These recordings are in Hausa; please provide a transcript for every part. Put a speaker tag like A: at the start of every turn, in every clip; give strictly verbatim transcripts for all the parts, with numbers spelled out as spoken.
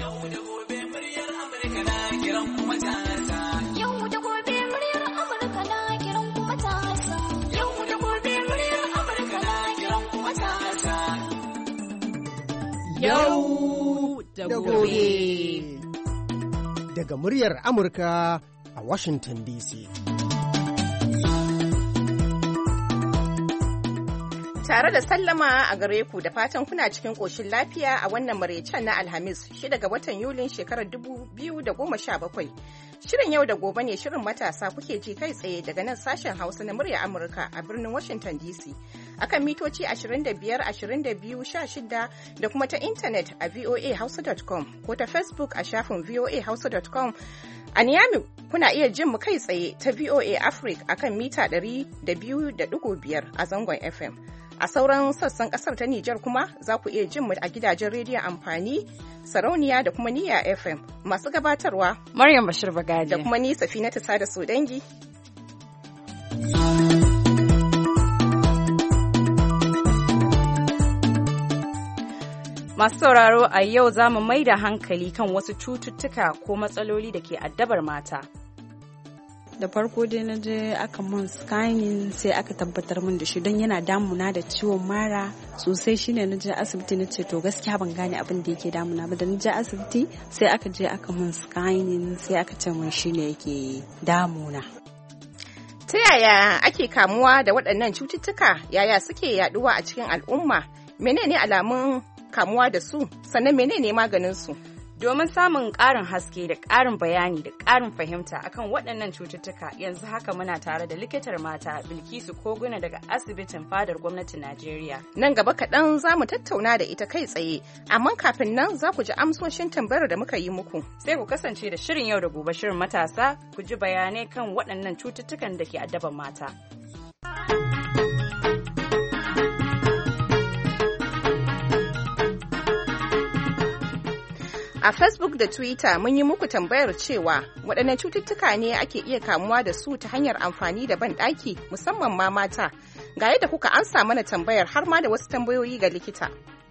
A: Yau da gobe muryar Amurka na kiran kuma ta Yau da gobe muryar Amurka na kiran kuma ta Yau da gobe muryar Amurka na kiran kuma ta
B: Yau da gobe.
C: Daga muryar Amurka a Washington D C.
D: Tare da sallama a gare ku da fatan kuna cikin ƙoshin lafiya a wannan maraicen na Alhamis shida ga watan Yulin shekarar dubu biyu da goma sha bakwai. Shirin yau da gobe ne shirin matasa kuke ji kai tsaye daga nan sashen Hausa na murya Amurka a birnin Washington D C. Akan mitoci ashirin da biyar, ashirin da biyu, sha shida da kuma ta intanet a v o a hausa dot com ko ta Facebook a shafin v o a hausa dot com. A Niamey kuna iya jin mu kai tsaye ta V O A Africa akan mita ɗari da biyu da ɗigo biyar a zangon F M. A sauran sassan kasar ta Nijar kuma za ku iya jin mu a gidajen rediyon amfani, sarauniya da kuma niyya F M. Masu gabatarwa
B: Maryam Bashir Bagaji
D: da kuma ni Safinatu Sada Sodangi.
B: Masu sauraro a yau za mu mai da hankali kan wasu cututtuka ko matsaloli da ke addabar mata.
E: Da farko dai na je aka mun scanning sai aka tabbatar min da shi don yana damuna da ciwon mara sosai, shine na je asibiti na ce to gaskiya ban gane abin da yake damuna ba. Da na je asibiti sai aka je aka mun scanning sai aka ce min shine yake damuna.
D: Ta yaya ake kamuwa da waɗannan cututtuka? Yaya suke yaduwa a cikin al'umma? Menene alamun kamuwa da su? Sannan menene maganin su?
B: Domin samun ƙarin haske da ƙarin bayani da ƙarin fahimta akan waɗannan cututtuka, yanzu haka muna tare da likitar mata Bilkisu Koguna daga asibitin fadar gwamnatin Najeriya.
D: Nan gaba kaɗan za mu tattauna da ita kai tsaye, amma kafin nan za ku ji amsoshin tambayar da muka yi muku.
B: Sai ku kasance da shirin yau da gobe shirin matasa ku ji bayanai kan waɗannan cututtukan da ke addaban mata.
D: A Facebook da Twitter mun yi muku tambayar cewa waɗanne cututtuka ne ake iya kamuwa da su ta hanyar amfani da banɗaki musamman ma mata. Ga yadda kuka ansa mana tambayar har ma da wasu tambayoyi ga likita.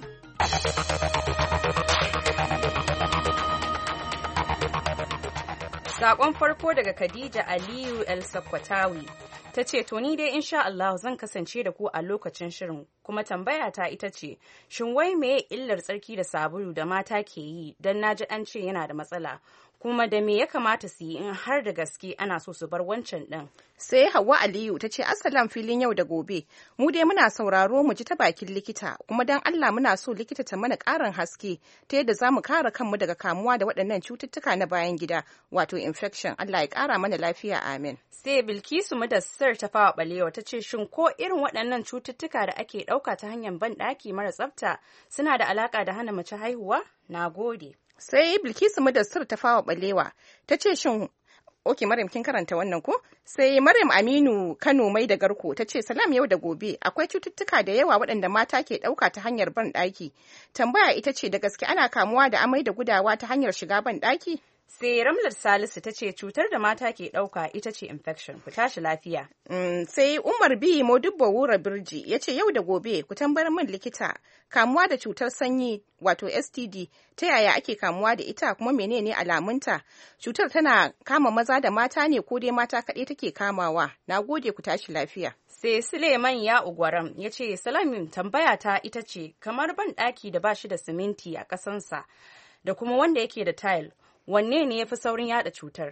B: Saƙon farko daga Khadija Aliyu El Sakwatawi ta ce to ni dai insha Allah zan kasance da ku a lokacin shirin, kuma tambaya ta ita ce shin wai meye illar tsarki da sabulu da mata ke yi don naji an ce yana da matsala, kuma da me ya kamata su yi in har da gaske ana so su bar wancan ɗin.
D: Sai Hauwa Aliyu ta ce Assalam filin yau da gobe, mu dai muna sauraro mu ji ta bakin likita, kuma don Allah muna so likita ta mana ƙarin haske ta yadda za mu kare kanmu daga kamuwa da waɗannan cututtuka na bayan gida wato infection. Allah ya ƙara mana lafiya, amin.
B: Sai Bilkisu Mudassir ta fawa balewa ta ce shin ko irin waɗannan cututtuka da ake ɗauka ta hanyar banɗaki mara tsafta suna da alaƙa da hana mace haihuwa? Na gode.
D: Sai Bilkisu Mudassir ta fawa balewa ta ce shin Ok, Maryam kin karanta wannan ko? Sai Maryam Aminu Kano mai da garko ta ce salam yau da gobe akwai cututtuka da yawa waɗanda mata ke ɗauka ta hanyar ban ɗaki. Tambaya ita ce da gaske ana kamuwa da amai da gudawa ta hanyar shiga ban ɗaki?
B: Sai Ramlar Salisu ta ce cutar da mata ke ɗauka ita ce infection. Ku tashi lafiya.
D: Mm, sai Umar B. Modibbo Wura Birji ya ce yau da gobe ku tambayar min likita kamuwa da cutar sanyi wato S T D ta yaya ake kamuwa da ita kuma menene alamunta? Cutar tana kama maza da mata ne ko dai mata kaɗai take kamawa? Na gode ku tashi lafiya.
B: Sai Suleiman ya ugwaram ya ce salamin tambaya ta ita ce kamar ban ɗaki da ba shi da siminti a ƙasansa da kuma wanda yake da tile. Wanne ne ya fi saurin yada cutar?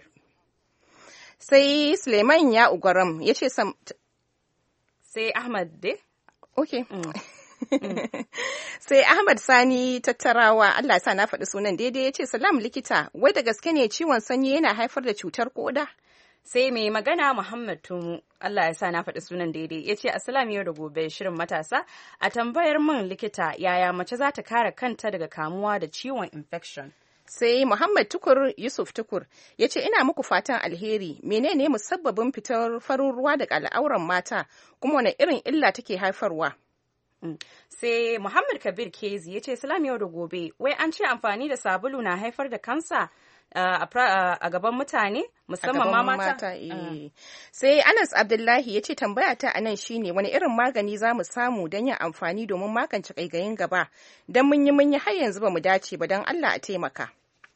D: Sai Suleiman ya ugaram ya ce sam...
B: Sai Ahmad de?
D: Ok. Mm. Mm. Sai Ahmad Sani tattarawa, Allah sa na faɗi sunan daidai, ya ce salam likita, wai da gaske ne ciwon sanyi yana haifar da cutar koda?
B: Sai mai magana Muhammad Tumu, Allah ya sa na faɗi sunan daidai, ya ce Assalam yau da gobe shirin matasa, a tambayar min likita yaya mace za ta kare kanta daga kamuwa da ciwon infection.
D: Sai Muhammad Tukur Yusuf Tukur ya ce ina muku fatan alheri, menene musabbabin fitar farin ruwa daga al'auran mata kuma wani irin illa take haifarwa?
B: Mm. Sai Muhammad Kabir Kezi ya ce salam yau da gobe, wai an ce amfani da sabulu na haifar da kansa uh, a, a gaban mutane musamman ma mata?
D: mata uh. Sai Anas Abdullahi ya ce tambaya ta anan shine wani irin magani za mu samu don yin amfani domin magance ƙaiƙayin gaba, don mun yi mun yi har yanzu ba mu dace ba, don Allah a taimaka.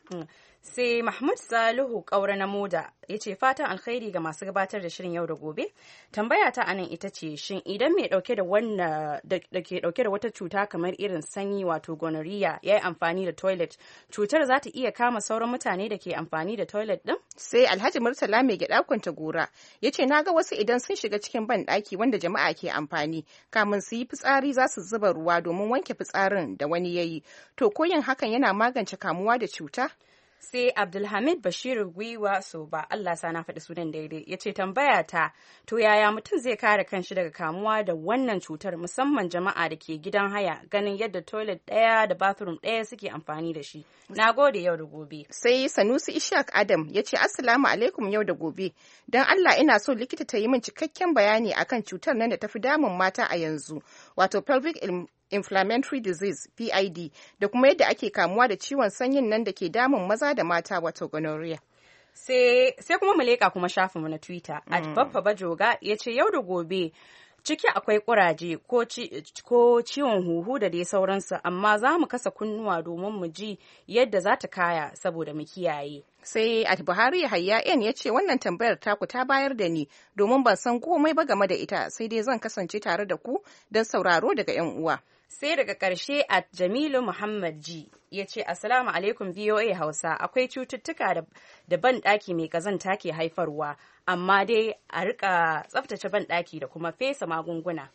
B: Sai Mahmud Salihu Kaura na Moda ya ce fatan alkhairi ga masu gabatar da shirin yau da gobe. Tambaya ta anan ita ce shin idan mai dauke da wannan da ke dauke da wata cuta kamar irin sanyi wato gonorrhea ya yi amfani da toilet, cutar za ta iya kama sauran mutane da ke amfani da toilet din?
D: Sai Alhaji Murtala mai gyada kwanta gora ya ce na ga wasu idan sun shiga cikin ban daki wanda jama'a ke amfani kamun su yi fitsari za su zuba ruwa domin wanke fitsarin da wani yayi. To ko yin hakan yana magance kamuwa da cuta?
B: Sai Abdulhamid Bashir Gwiwa so ba Allah sa na faɗi sunan daidai ya ce tambaya ta to yaya mutum zai kare kanshi daga kamuwa da wannan cutar musamman jama'a da ke gidan haya ganin yadda toilet ɗaya da bathroom ɗaya suke amfani da shi. Na gode yau da gobe.
D: Sai Sanusi Ishaq Adam ya ce assalamu alaikum yau da gobe don Allah ina so likita ta yi min cikakken bayani akan cutar nan da tafi damun mata a yanzu wato pelvic inflammatory disease P I D da kuma yadda ake kamuwa da ciwon sanyin nan da ke damun maza da mata wato gonorrhea.
B: Sai kuma mu leƙa kuma shafinmu na Twitter mm. at Baffa Bajoga ya ce yau da gobe ciki akwai kuraje ko ciwon huhu da dai sauransu amma za mu kasa kunnuwa domin mu ji yadda za ta kaya saboda mu kiyaye.
D: Sai at Buhari Hayya N ya ce wannan tambayar taku ta bayar da ni domin ban san komai ba game da ita sai dai zan kasance tare da ku don sauraro daga 'yan uwa.
B: Sai daga ƙarshe a Jamilu Muhammad G ya ce Assalamu alaikum V O A Hausa akwai cututtuka da ban ɗaki mai ƙazanta ke haifarwa amma dai a rika tsaftace ban ɗaki da kuma fesa magunguna.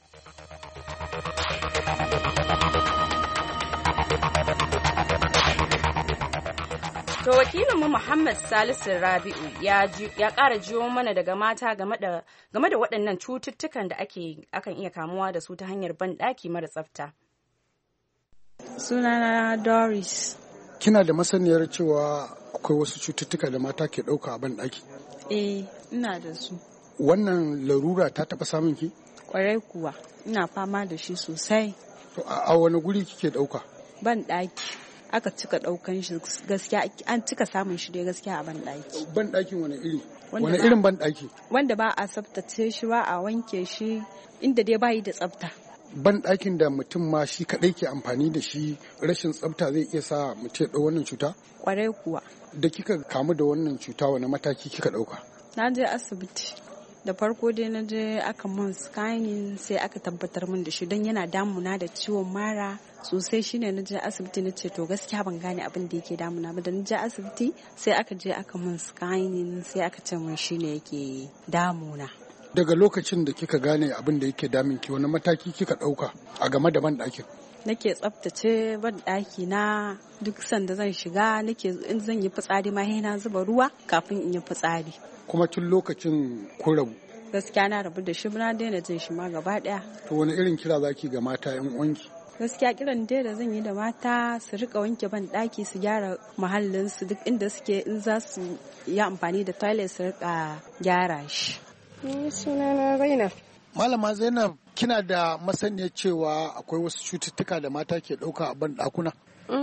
B: To wakilinmu Muhammad Salisu Rabi'u ya ƙara jiyo mana daga mata game da waɗannan cututtukan da akan iya kamuwa da su ta hanyar banɗaki mara tsafta.
E: Sunana Doris.
F: Kina da masaniyar cewa akwai wasu cututtuka da mata ke ɗauka a banɗaki?
E: Eh, ina da su.
F: Wannan larura ta taɓa samun ki?
E: Kwarai kuwa, ina fama da shi sosai.
F: To a wani guri kike ɗauka?
E: Banɗaki. Aka cika daukan shi gaskiya an cika samun shi dai gaskiya a banɗaki.
F: Banɗakin wani iri? Wani irin banɗaki?
E: Wanda ba a tsaftace shi ba a wanke shi inda dai bayi da tsafta.
F: Banɗakin da mutum ma shi kaɗai ke amfani da shi rashin tsafta zai iya sa mutum ya ɗau wannan cuta?
E: Kwarai kuwa.
F: Da kika kamu da wannan cuta wani mataki kika ɗauka?
E: Na je asibiti. Da farko dai na je aka mun scanning sai aka tabbatar min da shi don yana damuna da ciwon mara sosai shine na je asibiti na ce to gaskiya ban gane abin da yake damuna ba da na je asibiti sai aka je aka mun scanning sai aka ce min shine yake damuna.
F: Daga lokacin da kika gane abin da yake damin ki wani mataki kika dauka a game da ban ɗakin?
E: Nake tsaftace ban ɗaki na duk sanda zan shiga nake in zan yi fitsari ma sai na zuba ruwa kafin in yi fitsari.
F: Kuma tun lokacin kun rabu?
E: Gaskiya na rabu da shi na daina jin shi ma gaba daya.
F: To wani irin kira zaki ga mata yan uwanki?
E: Gaskiya kiran dai da zan yi da mata su rika wanke ban daki su gyara muhallin su duk inda suke in za su yi amfani da toilet su rika gyara shi.
G: Ni sunana Zainab.
F: Malama Zainab kina da masaniyar cewa akwai wasu cututtuka da mata ke ɗauka a ban ɗakuna?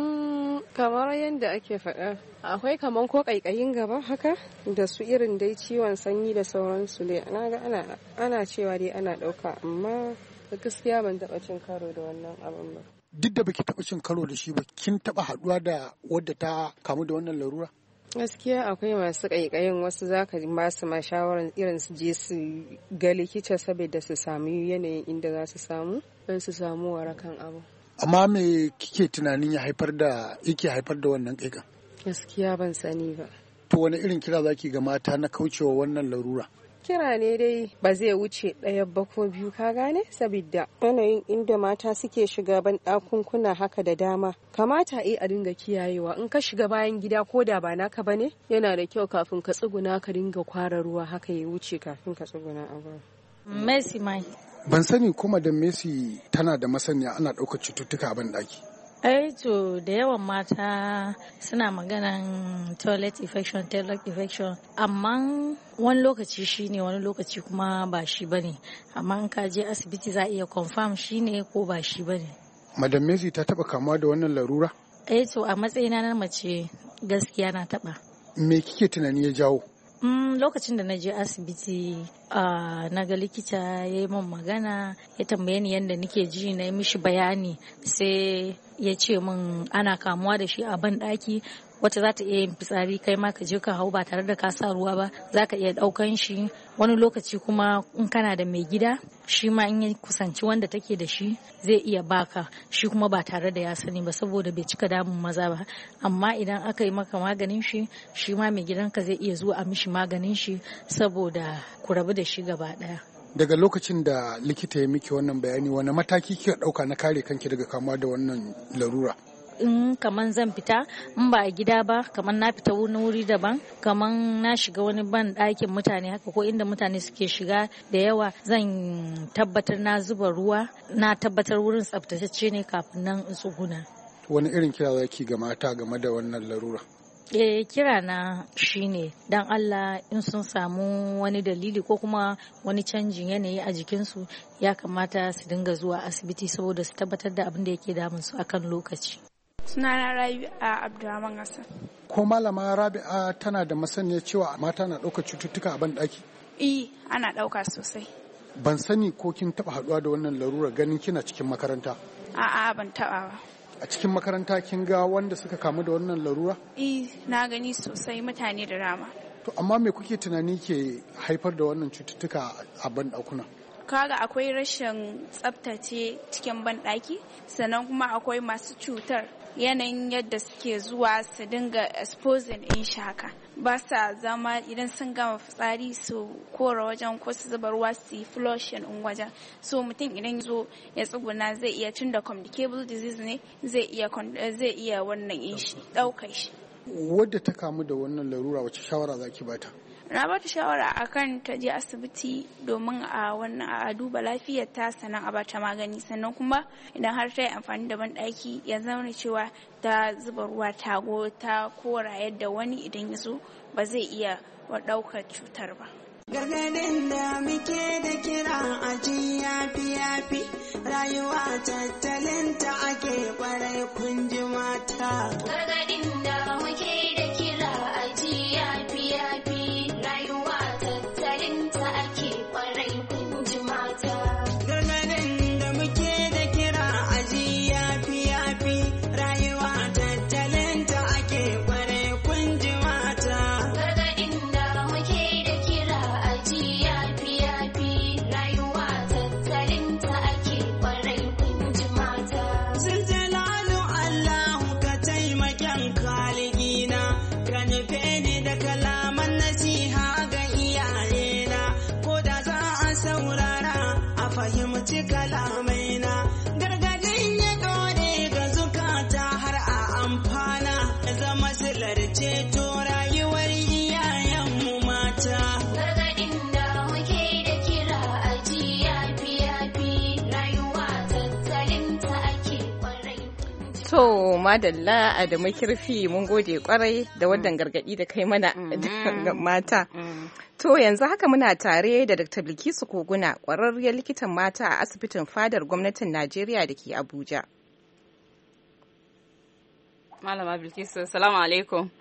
G: Kamar yadda ake faɗa akwai kamar ko ƙaiƙayin gaba haka da su irin dai ciwon sanyi da sauransu dai na ga ana ana cewa dai ana ɗauka amma gaskiya ban taɓa cin karo da wannan abin ba.
F: Duk da baki taɓa cin karo da shi ba kin taɓa haɗuwa da wadda ta kamu da wannan larura?
G: Gaskiya akwai masu ƙaiƙayin wasu zaka ba su ma shawarar irin su je su ga likita saboda su sami yanayin inda za su samu don su samu warakan abu.
F: Amma me kike tunanin ya haifar da yake haifar da wannan ƙaiƙan?
G: Gaskiya ban sani ba.
F: To wani irin kira zaki ga mata na kaucewa wannan larura?
G: Kira ne dai ba zai wuce ɗaya ba ko biyu ka gane saboda yanayin inda mata suke shiga ban ɗakunkuna haka da dama kamata eh a dinga kiyayewa in ka shiga bayan gida ko da ba naka bane yana da kyau kafin ka tsuguna ka dinga kwara ruwa haka ya wuce kafin ka tsuguna a gurin.
E: Messi mai.
F: Ban sani kuma da Messi tana da masaniya ana ɗaukar cututtuka a ban ɗaki.
H: ai to da yawan mata suna maganan toilet infection toilet infection amma wani lokaci shine wani lokaci kuma ba shi bane amma in ka je asibiti za a iya confirm shine ko ba shi bane.
F: Madam Messi ta taba kamuwa da wannan larura?
H: eh to a matsayina na mace gaskiya na taba.
F: Me kike tunani ya jawo?
H: Mm, lokacin da na je asibiti uh, na ga likita ya yi min magana ya tambaye ni yadda nake ji na yi mishi bayani sai ya ce min ana kamuwa da shi a ban ɗaki, wata za ta iya yin fitsari kai ma ka je ka hau ba tare da ka sa ruwa ba, za ka iya ɗaukan shi. Wani lokaci kuma in kana da mai gida, shi ma in ya kusanci wanda take da shi zai iya baka shi kuma ba tare da ya sani ba, saboda bai cika damun maza ba. Amma idan aka yi maka maganin shi, shi ma mai gidanka zai iya zuwa a mishi maganin shi saboda ku rabu da shi gaba ɗaya.
F: Daga lokacin da likita ya miki wannan bayani, wani mataki kika ɗauka na kare kanki daga kamuwa da wannan larura?
H: In kaman zan fita, in ba a gida ba, kaman na fita wani wuri daban, kaman na shiga wani ban ɗakin mutane haka ko inda mutane suke shiga da yawa, zan tabbatar na zuba ruwa, na tabbatar wurin tsaftatacce ne kafin nan in tsuguna.
F: Wani irin kira zaki ga mata game da wannan larura?
H: Eh, kira na shine dan Allah in sun samu wani dalili ko kuma wani canjin yanayi a jikinsu, ya kamata su dinga zuwa asibiti saboda su tabbatar da abin da yake damun su akan lokaci.
I: Sunana Rabi'a Abdulrahman Hassan.
F: Ko malama Rabi'a tana da masaniya cewa mata na ɗaukar cututtuka a ban ɗaki?
I: Eh, ana ɗauka sosai.
F: Ban sani ko kin taɓa haɗuwa da wannan larura ganin kina cikin makaranta?
I: A'a, ban taɓa ba.
F: A cikin makaranta kin ga wanda suka kamu da wannan larura?
I: Eh, na gani sosai, mutane da dama.
F: To amma me kuke tunani ke haifar da wannan cututtuka a banɗakuna?
I: Kaga akwai rashin tsaftace cikin banɗaki, sannan kuma akwai masu cutar, yanayin yadda suke zuwa su dinga exposing in shi haka. Ba sa zama idan sun gama fitsari su kora wajen ko su zuba ruwa su yi flushing in wajen. So mutum idan zo ya tsuguna zai iya, tun da communicable disease ne, zai iya zai iya wannan in shi ɗaukar shi.
F: Wadda ta kamu da wannan larura wace shawara zaki bata?
I: Na bata shawara akan ta je asibiti domin a wannan a duba lafiyarta, sannan a bata magani, sannan kuma idan har ta yi amfani da banɗaki ya zama cewa ta zuba ruwa ta go ta kora yadda wani idan ya zo ba zai iya ɗaukar cutar ba.
J: Gargadin da muke da kira a ji yafi yafi, rayuwa tattalin ta ake kwarai kun ji mata.
A: Gargadin da muke da kira a ji yafi yafi, rayuwa tattalin ta ake kwarai kun ji mata.
J: Gargadin da muke da kira a ji yafi yafi, rayuwa tattalin ta ake kwarai kun ji mata.
A: Gargadin da muke da kira a ji yafi yafi, rayuwa tattalin ta ake kwarai kun ji mata.
J: Sun jalalu Allahu ka taimaken kaligina, ka nufe ni da kalaman nasiha ga iyayena, ko da za a saurara a fahimci kalamaina. Gargadin ya dore ga zukata har a amfana, zama silar ceto rayuwar iyayenmu mata.
A: Gargadin da muke da kira a ji yafi yafi, rayuwa tattalin ta ake kwarai.
D: To madalla Adamu Kirfi, mun gode kwarai da wannan gargadi da kai mana ga mata. To yanzu haka muna tare da Doctor Bilkisu Koguna, kwararriyar likitan mata a asibitin fadar gwamnatin Najeriya da ke Abuja.
B: Malama Bilkisu, salamu alaikum.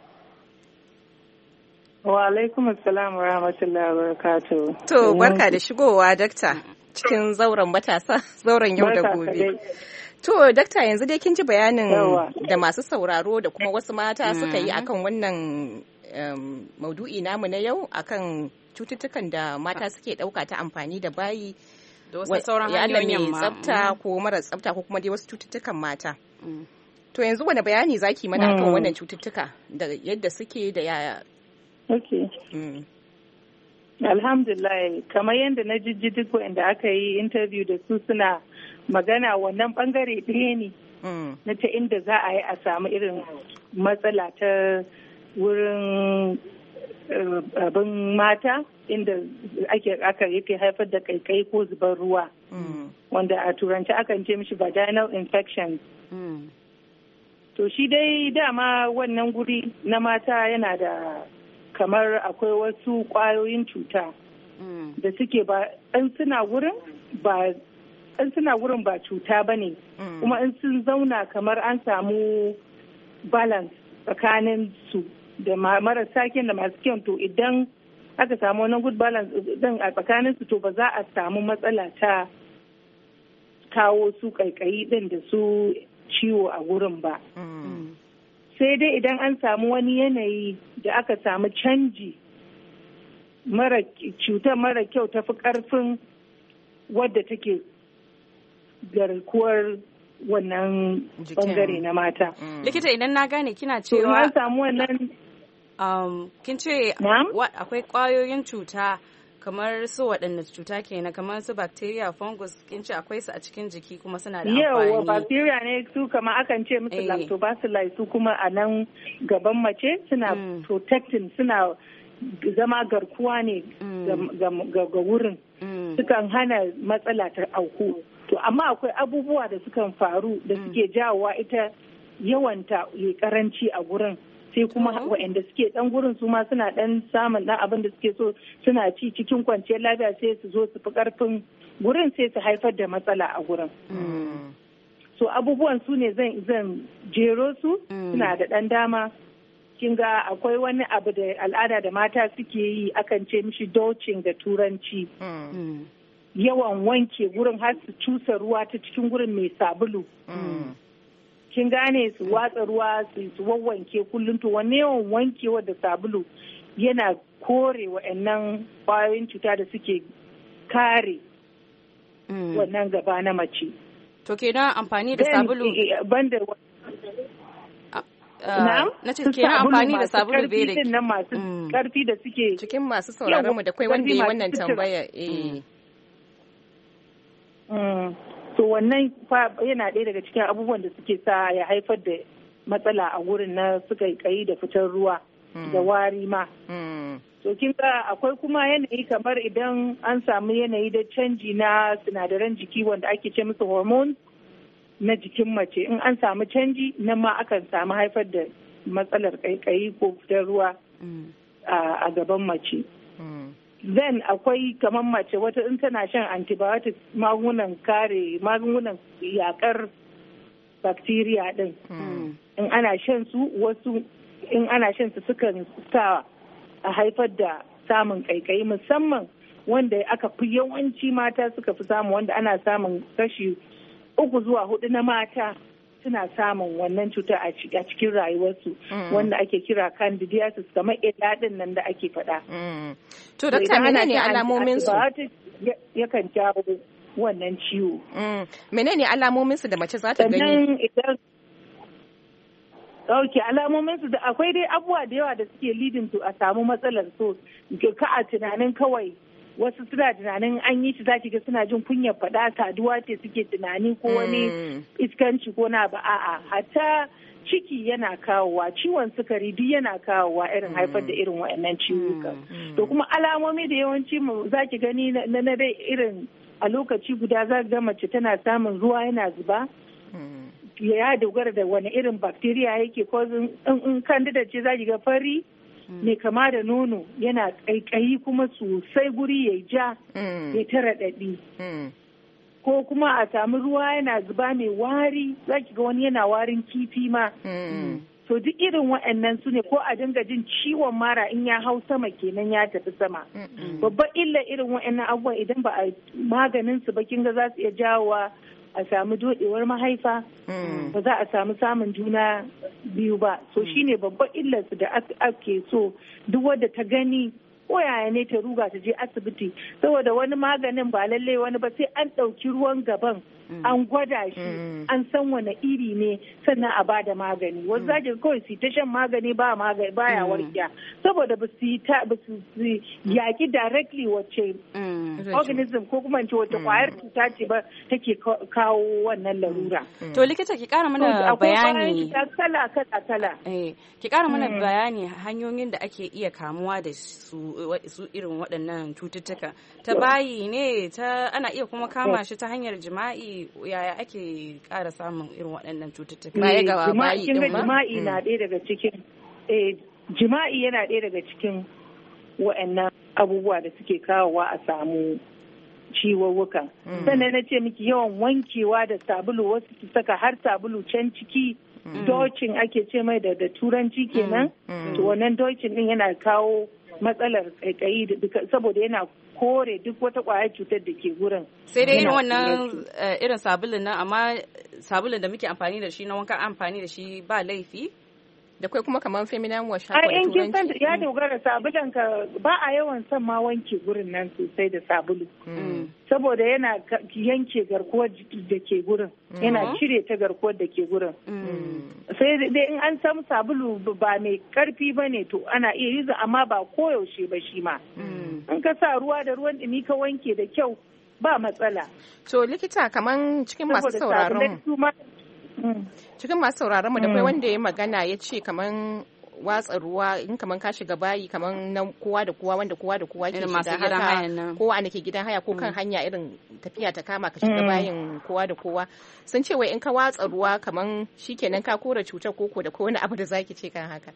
K: Wa alaikum assalam wa rahmatullahi wa barakatuh.
D: To barka da shigowa dakta cikin zauren matasa, zauren yau da gobe. To dakta, yanzu dai kin ji bayanin da masu sauraro da kuma wasu mata suka yi akan wannan um, maudu'i namu na yau akan cututtukan da mata suke ɗauka ta amfani da bayi,
B: da wasu sauran hanyoyin
D: mai tsafta ko mara tsafta ko kuma dai wasu cututtukan mata. To yanzu wani bayani zaki mana akan wannan cututtuka da yadda suke da yaya?
K: Okay. Mm. Alhamdulillah, kamar yadda na jijji duk wanda aka yi interview da su suna magana wannan bangare ɗaya ne na ta inda za a yi a samu irin matsala ta wurin abin mata inda ake aka yake haifar da kaikai ko zubar ruwa wanda a turanci akan ce mishi vaginal infection. To shi dai dama wannan guri na mata yana da kamar akwai wasu ƙwayoyin cuta da suke ba ɗan suna wurin ba ɗan suna wurin ba cuta ba ne, kuma in sun zauna kamar an samu balance tsakanin su da marasa kyan da masu kyan, to idan aka samu wannan good balance din a tsakanin su to ba za a samu matsala ta kawo su kaikayi din da su ciwo a gurin ba. Sai dai idan an samu wani yanayi da aka samu canji mara cutar mara kyau tafi karfin wadda take garkuwar wannan bangare na mata.
B: Likita idan na gane kina cewa
K: an samu wannan
B: um, kin ce akwai kwayoyin cuta kamar su waɗanne cuta kenan kamar su bacteria fungus kin ce akwai su a cikin jiki kuma suna da amfani.
K: Yawa bacteria ne su kamar akan ce musu lactobacilli su kuma a nan gaban mace suna mm. protecting suna zama garkuwa ne mm. ga wurin mm. sukan hana matsala ta auku. To amma akwai abubuwa da sukan faru da suke jawowa ita yawanta ya karanci a gurin. Sai kuma waɗanda suke ɗan gurin su ma suna ɗan samun ɗan abin da suke so suna ci cikin kwanciyar lafiya sai su zo su fi ƙarfin gurin sai su haifar da matsala a gurin. So abubuwan su ne zan zan jero su suna da ɗan dama. Kin ga akwai wani abu da al'ada da mata suke yi akan ce mishi douching da turanci. Yawan wanke gurin har su cusa ruwa ta cikin gurin mai sabulu. Kin gane su watsa ruwa su wawwanke kullum to wanne yawan wankewa da sabulu yana kore wa'annan ƙwayoyin cuta da suke kare wannan gaba na mace.
B: To kenan amfani da sabulu
K: banda
B: na ce kenan amfani da sabulu bai da
K: nan masu karfi da suke
D: cikin masu sauraron mu da kai wanda ya wannan tambaya eh
K: to wannan yana ɗaya daga cikin abubuwan da suke sa ya haifar da matsala a wurin na suka kai da fitar ruwa da wari ma. To kin ga akwai kuma yanayi kamar idan an samu yanayi da canji na sinadaran jiki wanda ake ce musu hormones na jikin mace in an samu canji nan ma akan samu haifar da matsalar kaikayi ko fitar ruwa a gaban mace. Then akwai kamar mace wata in tana shan antibiotics magungunan kare magungunan yakar bacteria din. In ana shan su wasu in ana shan su sukan sa a haifar da samun kaikayi musamman wanda aka fi yawanci mata suka fi samu wanda ana samun kashi uku zuwa hudu na mata suna samun wannan cuta a cikin rayuwarsu wanda ake kira candidiasis kamar ɗin nan da ake faɗa.
D: To dokta menene alamomin su?
K: Yakan jawo wannan ciwo.
D: Menene alamomin su da mace za ta gani?
K: Sannan idan Ok, alamomin su da akwai dai abubuwa da yawa da suke leading to a samu matsalar so ka a tunanin kawai wasu suna tunanin an yi shi zaki ga suna jin kunyar faɗa saduwa ce suke tunani ko wani iskanci ko na ba a'a hatta ciki yana kawowa ciwon sukari duk yana kawowa irin haifar da irin waɗannan ciwuka to kuma alamomi da yawanci mu zaki gani na na dai irin a lokaci guda za ga mace tana samun ruwa yana zuba ya dogara da wani irin bacteria yake ko in candida ce zaki ga fari mai kama da nono yana ƙaiƙayi kuma sosai guri ya ja ya ta raɗaɗi ko kuma a sami ruwa yana zuba mai wari za ki ga wani yana warin kifi ma to duk irin waɗannan su ne ko a dinga jin ciwon mara in ya hau sama kenan ya tafi sama babban illa irin waɗannan abubuwan idan ba a maganin su ba kin ga za su iya jawowa a samu dodewar mahaifa ba za a samu samun juna biyu ba so shine babban illarsu da ake so duk wadda ta gani ko yaya ne ta ruga ta je asibiti saboda wani maganin ba lallai wani ba sai an ɗauki ruwan gaban an gwada shi an san wani iri ne sannan a bada magani wasu zaki kawai su ta shan magani ba magani baya warkiya saboda ba su ta ba su yaki directly wacce organism ko kuma ce wacce kwayar cuta ce ba take kawo wannan larura
B: to likita ki kara mana bayani
K: kala kala kala
B: eh ki kara mana bayani hanyoyin da ake iya kamuwa da su su irin waɗannan cututtuka ta bayi ne ta ana iya kuma kama shi ta hanyar jima'i yaya ake ƙara samun irin waɗannan cututtuka
K: baya ga bayi din ma jima'i na ɗaya daga cikin eh jima'i yana ɗaya daga cikin waɗannan abubuwa da suke kawowa a samu ciwuwuka sannan na ce miki yawan wankewa da sabulu wasu su saka har sabulu can ciki docin ake ce mai da turanci kenan to wannan docin din yana kawo matsalar kaikayi saboda yana kore duk wata kwayar cutar da ke gurin.
B: Sai dai irin wannan irin sabulun nan, amma sabulun da muke amfani da shi na wanka amfani da shi ba laifi.
D: Da kai kuma kamar feminine wash haka da
K: turanci. Ya dogara sabulun ka ba a yawan son ma wanke gurin nan sosai da sabulu. Saboda yana yanke garkuwar da ke gurin. Yana cire ta garkuwar da ke gurin. Sai dai in an samu sabulu ba mai karfi ba ne to ana iya yi amma ba koyaushe ba shi ma. In ka sa ruwa da ruwan ɗumi ka wanke da kyau ba matsala.
D: To likita kamar cikin masu sauraron mu. Cikin masu sauraron mu da kai wanda ya magana ya ce kaman watsa ruwa in kaman ka shiga bayi kaman na kowa da kowa wanda kowa da kowa ke shiga haka kowa ne ke gidan haya ko kan hanya irin tafiya ta kama ka shiga bayin kowa da kowa sun ce wai in ka watsa ruwa kaman shikenan ka kora cutar koko da ko wani abu da zaki ce kan haka.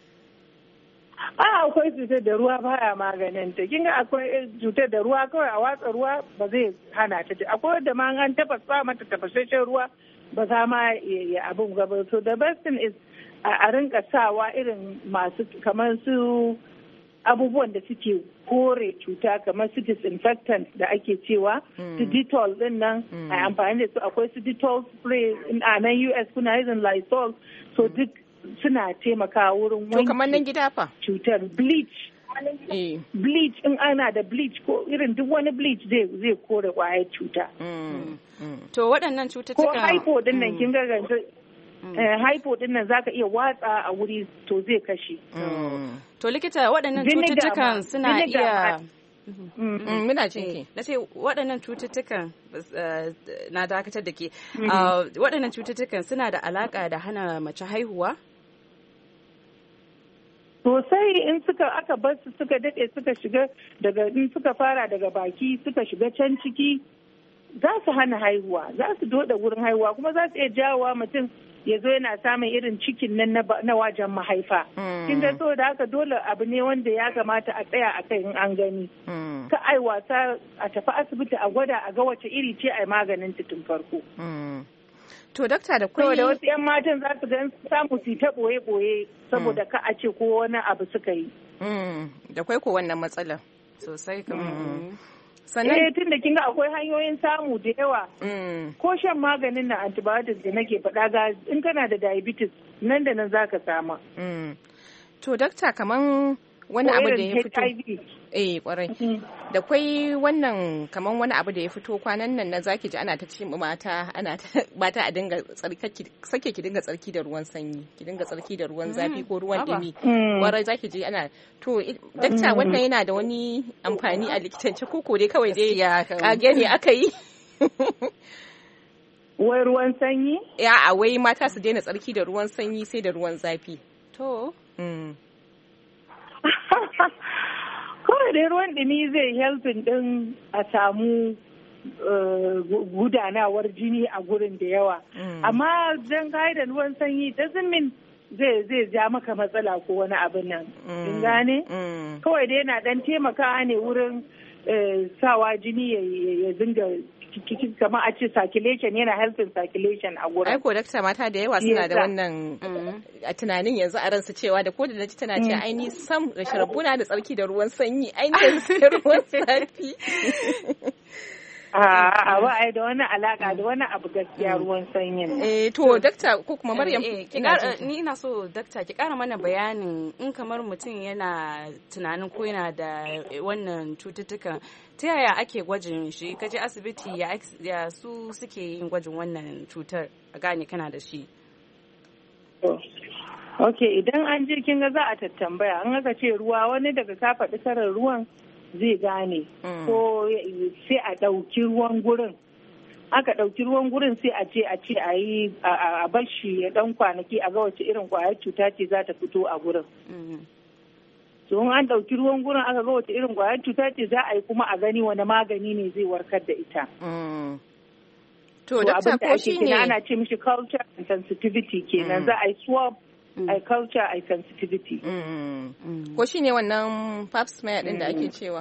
K: A akwai cutar da ruwa baya maganin ta kinga akwai cutar da ruwa kawai a watsa ruwa ba zai hana ta akwai da ma an tafasa mata tafashashen ruwa ba za ma ya abin gaba. So the best thing is a rinka sawa irin masu kamar su abubuwan da suke kore cuta kamar su disinfectant da ake cewa su Dettol din nan a amfani da su akwai su Dettol spray a nan U S kuna yin Lysol so duk suna taimakawa wurin wanke
D: kamar nan gida fa
K: cutar bleach bleach in ana da bleach ko irin duk wani bleach zai zai kore kwayar cuta.
B: To waɗannan cututtuka
K: ko hypo din nan kin ga hypo din nan zaka iya watsa a wuri to zai kashe.
B: To likita waɗannan cututtukan suna iya
D: muna jinki
B: na ce waɗannan cututtukan na dakatar da ke waɗannan cututtukan suna da alaƙa da hana mace haihuwa?
K: Sosai in suka aka bar su suka daɗe suka shiga daga in suka fara daga baki suka shiga can ciki za su hana haihuwa za su doda wurin haihuwa kuma za su iya jawowa mutum ya zo yana samun irin cikin nan na wajen mahaifa. Kin ga so da haka dole abu ne wanda ya kamata a tsaya a kai in an gani. Ka ai wasa a tafi asibiti a gwada a ga wace iri ce ai maganin ta tun farko.
D: To dakta da kwai
K: da wasu 'yan matan za su gan samu su ta boye-boye saboda ka a ce ko wani abu suka yi.
D: Da kwai ko wannan matsalar.
B: Sosai kamar.
K: Sannan eh tun da kinga akwai hanyoyin samu da yawa. Ko shan maganin na antibiotics da nake faɗa ga in kana da diabetes nan da nan zaka sama.
D: To dakta kaman wani abu da ya fito. Eh kwarai. Da kwai wannan kaman wani abu da ya fito kwanan nan na zaki ji ana ta ce mata ana ta mata a dinga tsarki sake ki dinga tsarki da ruwan sanyi ki dinga tsarki da ruwan zafi ko ruwan dumi. Kwarai zaki ji ana to dakta wannan yana da wani amfani a likitance ko ko dai kawai dai kage ne aka yi.
K: Wai ruwan sanyi?
D: Ya a wai mata su daina tsarki da ruwan sanyi sai da ruwan zafi.
B: To.
K: Kawai dai ruwan ɗumi zai helpin ɗin a samu gudanawar jini a gurin da yawa. Amma don kai da ruwan sanyi doesn't mean zai zai ja maka matsala ko wani abin nan. Kin gane? Kawai dai yana ɗan taimakawa ne wurin sawa jini ya zinga kamar a ce circulation yana helping circulation a gurin.
D: Aiko dakta mata da yawa suna da wannan a tunanin yanzu a ransu cewa da ko da naji tana ce aini sam da sharbuna da tsarki da ruwan sanyi aini da ruwan zafi.
K: A ba ai da wani alaka da wani abu gaskiya ruwan sanyin.
D: Eh to dakta ko kuma Maryam
B: ni ina so dakta ki kara mana bayanin in kamar mutum yana tunanin ko yana da wannan cututtukan ta yaya ake gwajin shi kaje asibiti ya su suke yin gwajin wannan cutar a gane kana da shi.
K: Ok idan an je kin ga za a tattambaya an aka ce ruwa wani daga ka faɗi karar ruwan zai gane ko sai a ɗauki ruwan gurin aka ɗauki ruwan gurin sai a ce a ce a yi a bar shi ya ɗan kwanaki a ga wace irin ƙwayar cuta ce za ta fito a gurin to in an ɗauki ruwan gurin aka ga wace irin ƙwayar cuta ce za a yi kuma a gani wani magani ne zai warkar da ita
D: to dakta ko shi ne
K: ana ce mishi culture and sensitivity kenan za a yi swab a culture a sensitivity.
D: Ko shi ne wannan pap smear din da ake cewa?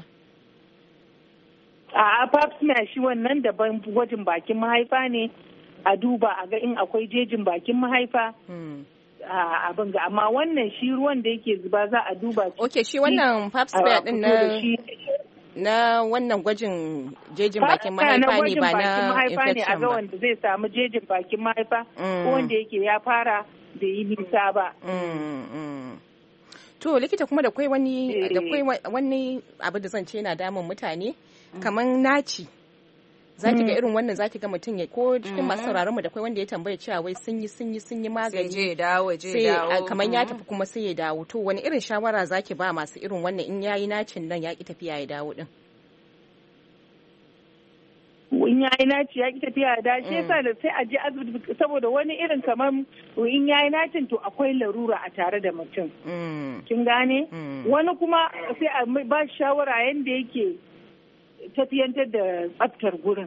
K: A pap smear shi wannan daban gwajin bakin mahaifa ne a duba a ga in akwai jejin bakin mahaifa abin ga amma wannan shi ruwan da yake zuba za a duba shi.
D: Ok, shi wannan pap smear din na na wannan gwajin jejin bakin mahaifa ne ba na infection ba.
K: A ga wanda zai samu jejin bakin mahaifa ko wanda yake ya fara da yi nisa ba.
D: To likita kuma da kwai wani da kwai wani abu da zan ce yana damun mutane kamar naci. Zaki ga irin wannan zaki ga mutum ya ko cikin masu sauraron mu da kwai wanda ya tambaya cewa wai sun yi sun yi sun yi magani
B: sai je dawo je dawo
D: kamar ya tafi kuma sai ya dawo. To wani irin shawara zaki ba masu irin wannan in yayi nacin nan ya ki tafiya ya dawo din?
K: in yayi naci ya ki tafiya da shi yasa da sai a je asibiti saboda wani irin kamar in yayi nacin to akwai larura a tare da mutum kin gane wani kuma sai a ba shawara yanda yake tafiyantar da tsaftar gurin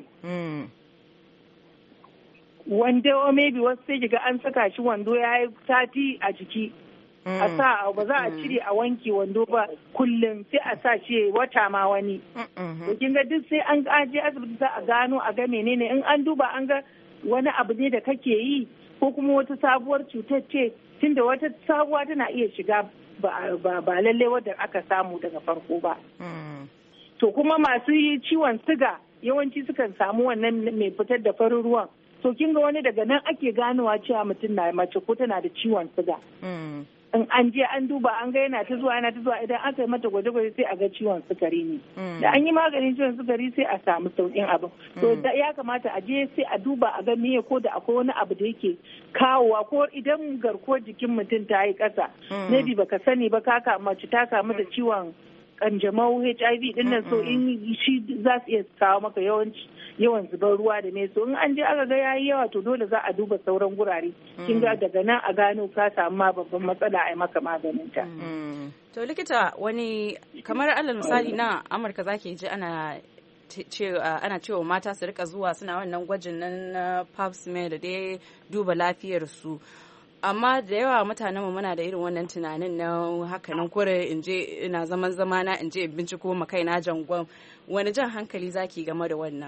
K: wando maybe wasu sai ga an saka shi wando ya yi sati a jiki a sa ba za a cire a wanke wando ba kullum sai a sa shi wata ma wani to kin ga duk sai an aje asibiti za a gano a ga menene in an duba an ga wani abu ne da kake yi ko kuma wata sabuwar cutar ce tunda wata sabuwa tana iya shiga ba ba lalle wadda aka samu daga farko ba to kuma masu ciwon siga yawanci sukan samu wannan mai fitar da farin ruwan to kin ga wani daga nan ake ganowa cewa mutum na mace ko tana da ciwon siga in an je an duba an ga yana ta zuwa yana ta zuwa idan aka yi mata gwaje-gwaje sai a ga ciwon sukari ne da an yi maganin ciwon sukari sai a samu sauƙin abin to ya kamata a je sai a duba a ga meye ko da akwai wani abu da yake kawowa ko idan garkuwar jikin mutum ta yi ƙasa maybe baka sani ba ka mace ta kamu da ciwon kanjamau H I V din nan so in shi za su iya kawo maka yawanci yawan zubar ruwa da ne so in an je aka ga yayi yawa to dole za a duba sauran gurare kin ga daga nan a gano ka samu ma babban matsala a yi maka maganin ta
B: to likita wani kamar alal misali na Amurka zake ji ana ana cewa mata su rika zuwa suna wannan gwajin nan na pap smear da dai duba lafiyar su amma da yawa mutanen mu muna da irin wannan tunanin na haka nan kore in je ina zaman zamana in je binciko ma kaina jangon wani jan hankali zaki game da wannan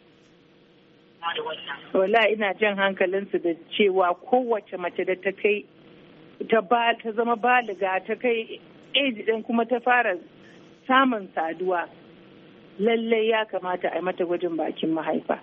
K: wala ina jan hankalinsu da cewa kowace mace da ta kai ta ba ta zama baliga ta kai age din kuma ta fara samun saduwa lallai ya kamata a yi mata gwajin bakin mahaifa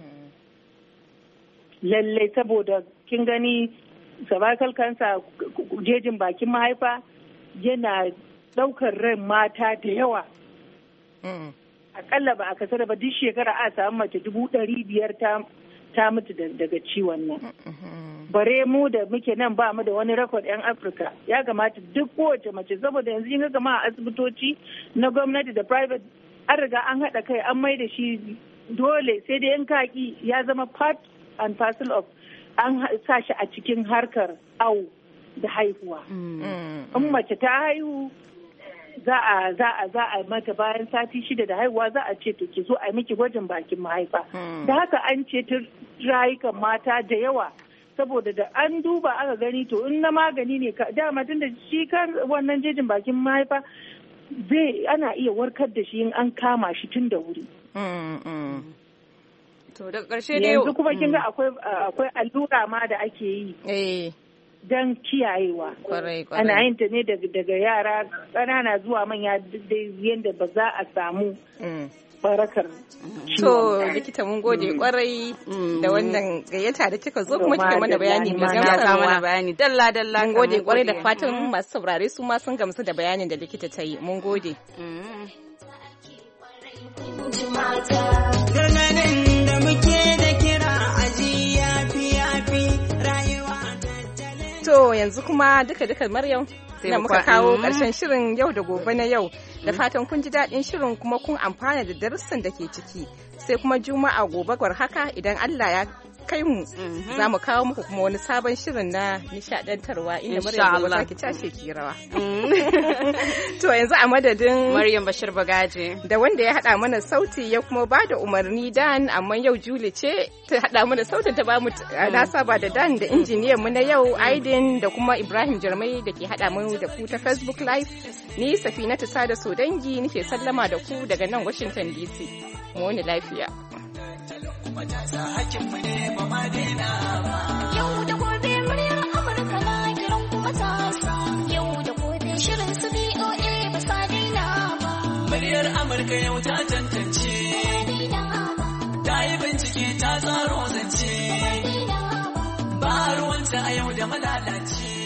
K: lallai saboda kin gani cervical cancer jejin bakin mahaifa yana daukar ran mata da yawa akalla ba a kasar ba duk shekara a samu mace dubu ɗari biyar ta mutu daga ciwon nan bare mu da muke nan ba mu da wani rekod yan afirka ya kamata duk kowace mace saboda yanzu yin gama a asibitoci na gwamnati da private an riga an haɗa kai an mai da shi dole sai dai yan kaki ya zama part and parcel of an sa shi a cikin harkar awo da haihuwa. In mace ta haihu za a za a za a mata bayan sati shida da haihuwa za a ce to ki zo a miki gwajin bakin mahaifa. Da haka an ce ta rayukan mata da yawa saboda da an duba aka gani to in na magani ne dama tun da shi kan wannan jejin bakin mahaifa zai ana iya warkar da shi in an kama shi tun da wuri.
B: To daga ƙarshe dai
K: yanzu kuma kin ga akwai akwai allura ma da ake yi.
D: Eh.
K: Dan kiyayewa.
D: Kwarai kwarai.
K: Ana yin ta ne daga yara ƙanana zuwa manya yadda ba za a samu barakar.
D: To likita mun gode kwarai da wannan gayyata da kika zo kuma kika mana bayani mai gamsarwa.
B: mana bayani dalla dalla.
D: Mun gode kwarai da fatan masu saurare su ma sun gamsu da bayanin da likita ta yi. Mun gode.
J: Gargaɗin da muke da kira aji yafi yafi rayuwa tattale.
D: To yanzu kuma duka-duka Maryam da muka kawo ƙarshen shirin yau da gobe na yau da fatan kun ji daɗin shirin kuma kun amfana da darussan da ke ciki sai kuma juma'a gobe gwar haka idan Allah ya kai mu za mu kawo muku kuma wani sabon shirin na nishadantarwa inda Maryam gobe za ki tashi ki rawa. To yanzu a madadin
B: Maryam Bashir Bagaje
D: da wanda ya haɗa mana sauti ya kuma ba da umarni Dan amma yau Julie ce ta haɗa mana sautin ta ba mu na saba da Dan da injiniyan mu na yau Aidin da kuma Ibrahim Jarmai da ke haɗa mu da ku ta Facebook Live ni Safinatu Sada Sodangi nake sallama da ku daga nan Washington D C. Mu wani lafiya.
A: Yau da gobe muryar Amurka na kiran
J: Amurka yau ta tantance, ta yi bincike ta tsaro zance, ba ruwanta a yau da malalace.